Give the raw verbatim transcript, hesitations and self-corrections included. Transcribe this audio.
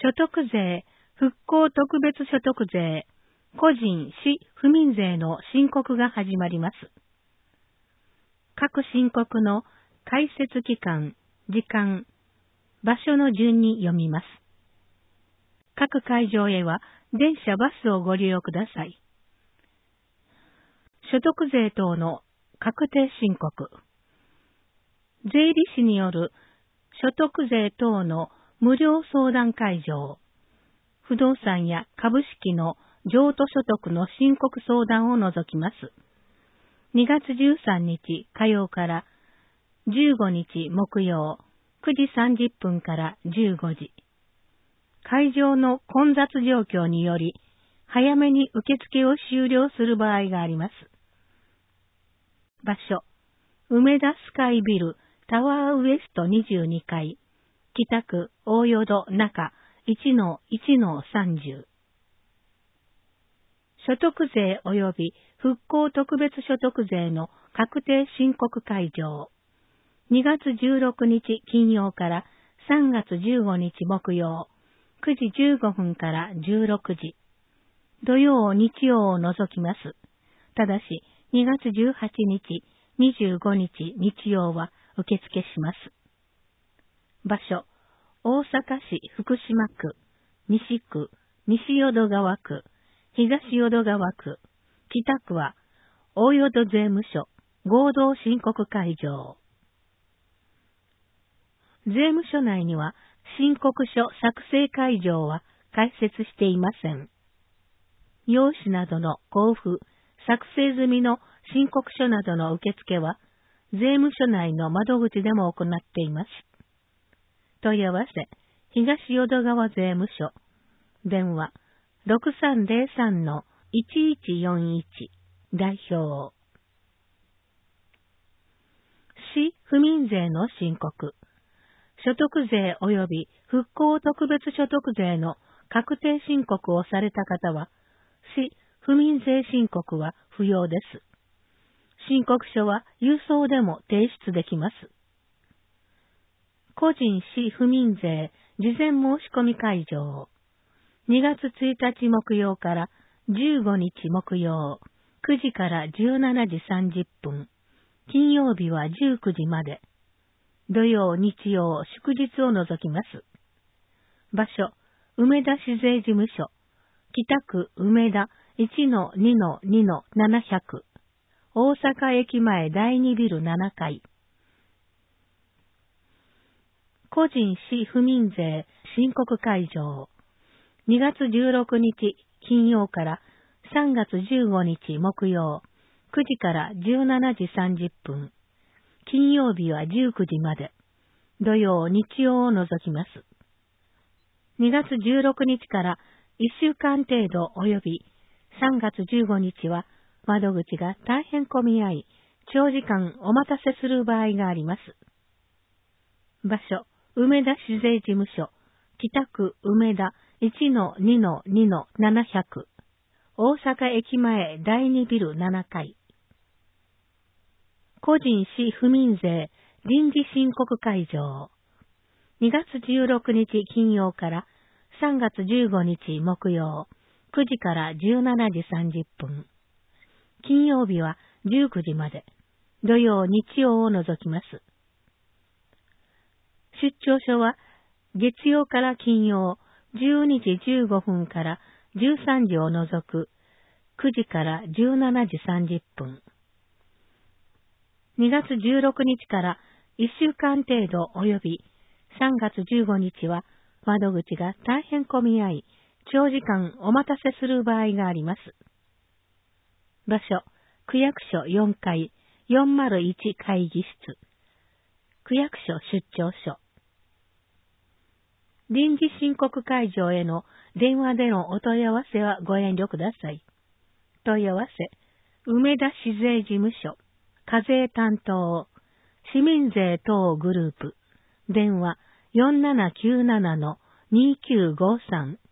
所得税、復興特別所得税、個人、市、府民税の申告が始まります。各申告の開設期間、時間、場所の順に読みます。各会場へは電車バスをご利用ください。所得税等の確定申告。税理士による所得税等の無料相談会場。不動産や株式の譲渡所得の申告相談を除きます。にがつじゅうさんにち火曜からじゅうごにち木曜くじさんじゅっぷんからじゅうごじ。会場の混雑状況により早めに受付を終了する場合があります。場所、梅田スカイビルタワーウエストにじゅうにかい、北区大淀中 いちのいちのさんじゅう。所得税及び復興特別所得税の確定申告会場。にがつじゅうろくにち金曜からさんがつじゅうごにち木曜、くじじゅうごふんからじゅうろくじ。土曜、日曜を除きます。ただし、にがつじゅうはちにち、にじゅうごにち日曜は受付します。場所、大阪市福島区、西区、西淀川区、東淀川区、北区は、大淀税務署、合同申告会場。税務署内には、申告書作成会場は開設していません。用紙などの交付、作成済みの申告書などの受付は、税務署内の窓口でも行っています。問い合わせ、東淀川税務署、電話、ろくさんぜろさんのいちいちよんいち、代表。市府民税の申告。所得税及び復興特別所得税の確定申告をされた方は、市府民税申告は不要です。申告書は郵送でも提出できます。個人市府民税事前申し込み会場。にがつついたち木曜からじゅうごにち木曜、くじからじゅうしちじさんじゅっぷん、金曜日はじゅうくじまで。土曜、日曜、祝日を除きます。場所、梅田市税事務所、北区梅田 いちのにのにのななひゃく、大阪駅前だいにビルななかい。個人市府民税申告会場。にがつじゅうろくにち金曜からさんがつじゅうごにち木曜、くじからじゅうしちじさんじゅっぷん。金曜日はじゅうくじまで。土曜、日曜を除きます。にがつじゅうろくにちからいっしゅうかん程度及びさんがつじゅうごにちは窓口が大変混み合い、長時間お待たせする場合があります。場所、梅田市税事務所、北区梅田 いちのにのにのななひゃく、大阪駅前だいにビルななかい。個人市府民税臨時申告会場。にがつじゅうろくにち金曜からさんがつじゅうごにち木曜、くじからじゅうしちじさんじゅっぷん。金曜日はじゅうくじまで。土曜、日曜を除きます。出張所は月曜から金曜じゅうにじじゅうごふんからじゅうさんじを除くくじからじゅうしちじさんじゅっぷん。にがつじゅうろくにちからいっしゅうかん程度及びさんがつじゅうごにちは窓口が大変混み合い、長時間お待たせする場合があります。場所、区役所よんかいよんまるいち会議室。区役所出張所。臨時申告会場への電話でのお問い合わせはご遠慮ください。問い合わせ、梅田市税事務所、課税担当、市民税等グループ、電話 よんななきゅうななのにきゅうごさん